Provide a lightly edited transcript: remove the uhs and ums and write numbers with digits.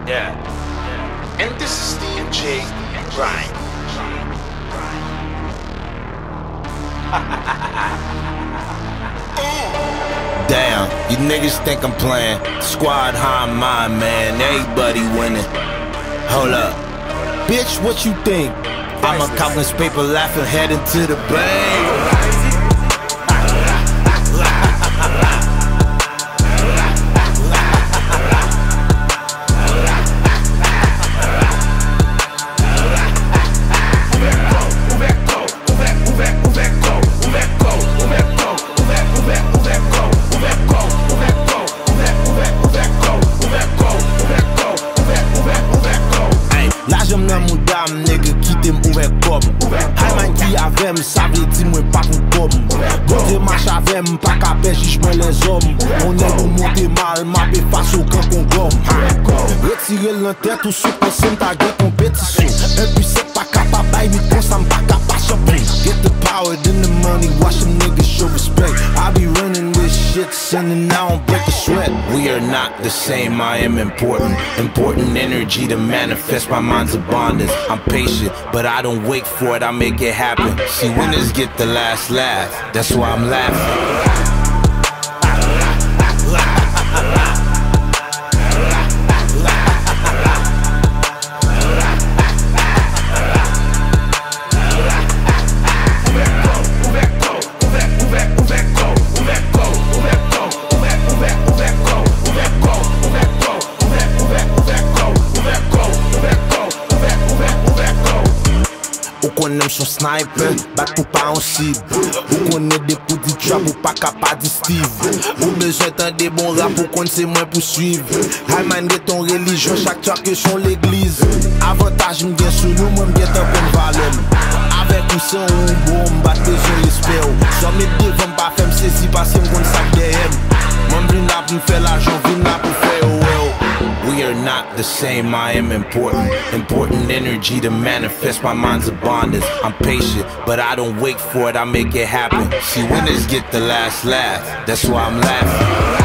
Yeah. And this is DJ Grime. Damn, you niggas think I'm playing. Squad high mind, man. Everybody winning. Hold up. Bitch, what you think? I'm a countless paper laughing, heading to the bank. J'aime nan moun dam, nègre quitte m'ouvert comme Hayman qui avem, ça veut dire moi pas pour comme Gote marche avem, pas qu'à pêcher les hommes On est pour monter mal, m'appé face au camp qu'on gomme Retirer l'entête ou sous pensée m'ta guet compétition Et puis c'est pas capable, baby, qu'on s'en pas capable surprise Get the power, then the money, watch them niggas show respect I be running this shit, sending out, break the sweat We are not the same, I am important Important energy to manifest, my mind's abundance I'm patient, but I don't wait for it, I make it happen See, winners get the last laugh, that's why I'm laughing Ou konnen son sniper, bat pou pa an cible Ou konnen des coups de trap ou pas capable de Steve Ou besoin d'un des bons rap ou kon se moins poursuivre Hayman get ton religion, chaque soir que son l'église Avantage m'gen sou nou, moi m'get un bon valem Avec ou sans ou bon, m'bat besoin l'espère Sans me devant pas faire m'saisi parce que m'gon sak derrière Moi m'vin la pou m'fè l'argent, vin la pou fè We are not the same, I am important Important energy to manifest, my mind's abundance I'm patient, but I don't wait for it, I make it happen See, winners get the last laugh, that's why I'm laughing